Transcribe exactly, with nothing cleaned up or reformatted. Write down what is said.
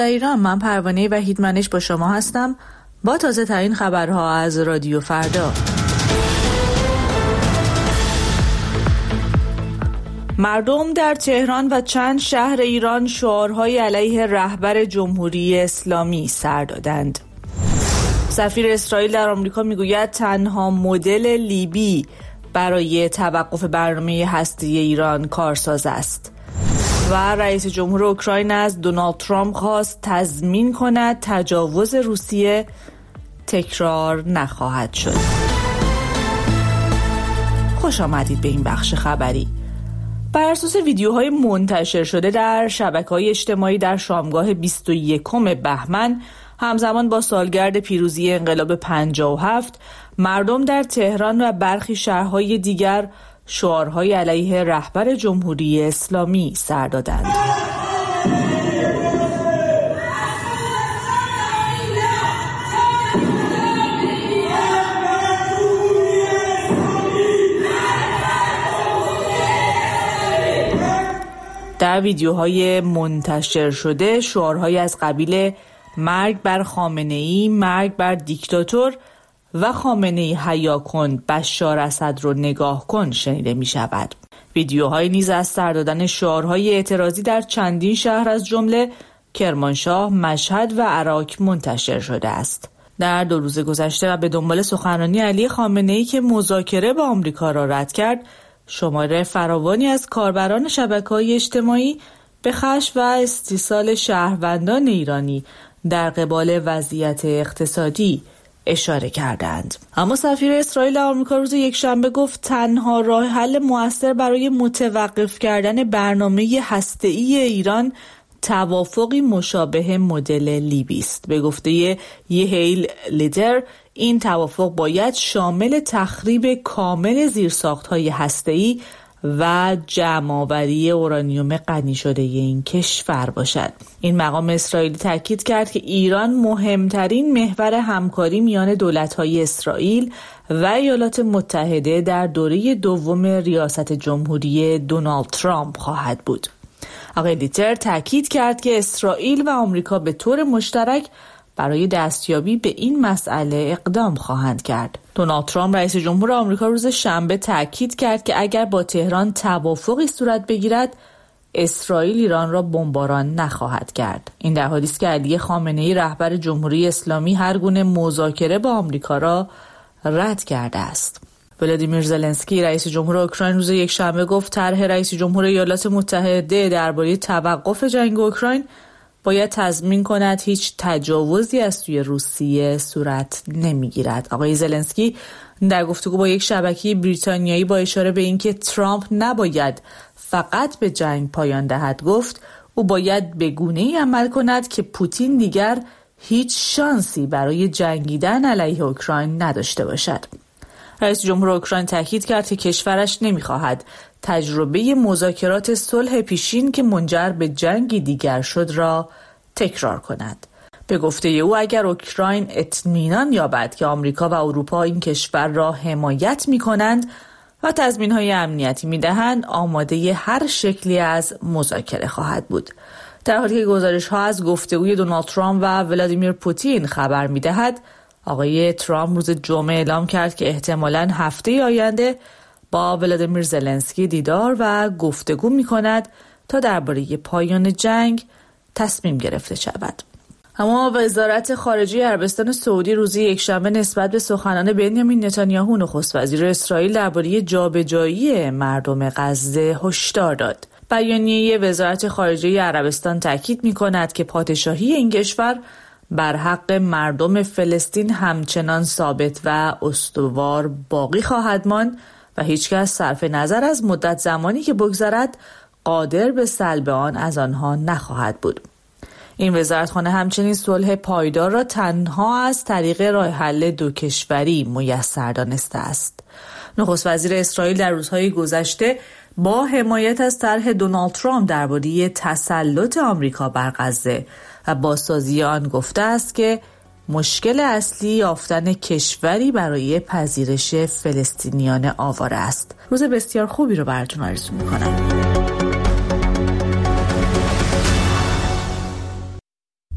ایران، من پروانه وحیدمنش با شما هستم با تازه ترین خبرها از رادیو فردا. مردم در تهران و چند شهر ایران شعارهای علیه رهبر جمهوری اسلامی سر دادند. سفیر اسرائیل در آمریکا میگوید تنها مدل لیبی برای توقف برنامه هسته‌ای ایران کارساز است. و رئیس جمهور اوکراین از دونالد ترامپ خواست تضمین کند تجاوز روسیه تکرار نخواهد شد. خوش آمدید به این بخش خبری. بر اساس ویدیوهای منتشر شده در شبکه‌های اجتماعی در شامگاه بیست و یکم بهمن همزمان با سالگرد پیروزی انقلاب پنجاه و هفت، مردم در تهران و برخی شهرهای دیگر شعارهای علیه رهبر جمهوری اسلامی سر دادند. در ویدیوهای منتشر شده شعارهای از قبیل مرگ بر خامنه‌ای، مرگ بر دیکتاتور و خامنه‌ای حیا کن، بشار اسد رو نگاه کن شنیده می شود. ویدیوهای نیز از سر دادن شعارهای اعتراضی در چندین شهر از جمله کرمانشاه، مشهد و عراق منتشر شده است. در دو روز گذشته و به دنبال سخنرانی علی خامنه‌ای که مذاکره با آمریکا را رد کرد، شمار فراوانی از کاربران شبکه‌های اجتماعی به خشم و استیصال شهروندان ایرانی در قبال وضعیت اقتصادی اشاره کردند. اما سفیر اسرائیل در آمریکا روز یکشنبه گفت تنها راه حل مؤثر برای متوقف کردن برنامه هسته‌ای ایران توافقی مشابه مدل لیبی است. به گفته یهیل لیدر، این توافق باید شامل تخریب کامل زیرساخت‌های هسته‌ای و جمع‌آوری اورانیوم غنی شده این کشور باشد. این مقام اسرائیلی تاکید کرد که ایران مهمترین محور همکاری میان دولت‌های اسرائیل و ایالات متحده در دوره دوم ریاست جمهوری دونالد ترامپ خواهد بود. آقای لیتر تاکید کرد که اسرائیل و آمریکا به طور مشترک برای دستیابی به این مسئله اقدام خواهند کرد. دونالد ترامپ رئیس جمهور آمریکا روز شنبه تاکید کرد که اگر با تهران توافقی صورت بگیرد، اسرائیل ایران را بمباران نخواهد کرد. این در حالی است که علی خامنه‌ای رهبر جمهوری اسلامی هر گونه مذاکره با آمریکا را رد کرده است. ولادیمیر زلنسکی رئیس جمهور اوکراین روز یکشنبه گفت طرح رئیس جمهور ایالات متحده درباره توقف جنگ اوکراین باید تضمین کند هیچ تجاوزی از سوی روسیه صورت نمیگیرد. آقای زلنسکی در گفتگو با یک شبکه بریتانیایی با اشاره به اینکه ترامپ نباید فقط به جنگ پایان دهد گفت او باید به گونه‌ای عمل کند که پوتین دیگر هیچ شانسی برای جنگیدن علیه اوکراین نداشته باشد. رئیس جمهور اوکراین تاکید کرد که کشورش نمی‌خواهد تجربه مذاکرات صلح پیشین که منجر به جنگی دیگر شد را تکرار کند. به گفته او اگر اوکراین اطمینان یابد که آمریکا و اروپا این کشور را حمایت می‌کنند و تضمین‌های امنیتی می‌دهند، آماده هر شکلی از مذاکره خواهد بود. در حالی که گزارش‌ها از گفتگوی دونالد ترامپ و ولادیمیر پوتین خبر می‌دهد، آقای ترامپ روز جمعه اعلام کرد که احتمالاً هفته آینده با ولادیمیر زلنسکی دیدار و گفتگو می‌کند تا درباره پایان جنگ تصمیم گرفته شود. اما وزارت خارجه عربستان سعودی روز یکشنبه نسبت به سخنان بنیامین نتانیاهو نخست وزیر اسرائیل درباره جابجایی مردم غزه هشدار داد. بیانیه وزارت خارجه عربستان تاکید می‌کند که پادشاهی این کشور بر حق مردم فلسطین همچنان ثابت و استوار باقی خواهد ماند و هیچکس صرف نظر از مدت زمانی که بگذرد قادر به سلب آن از آنها نخواهد بود. این وزارتخانه همچنین صلح پایدار را تنها از طریق راه حل دو کشوری میسر دانسته است. نخست وزیر اسرائیل در روزهای گذشته با حمایت از طرح دونالد ترامپ درباره تسلط آمریکا بر غزه و بازسازی آن گفته است که مشکل اصلی یافتن کشوری برای پذیرش فلسطینیان آواره است. روز بسیار خوبی رو براتون آرزو می‌کنم.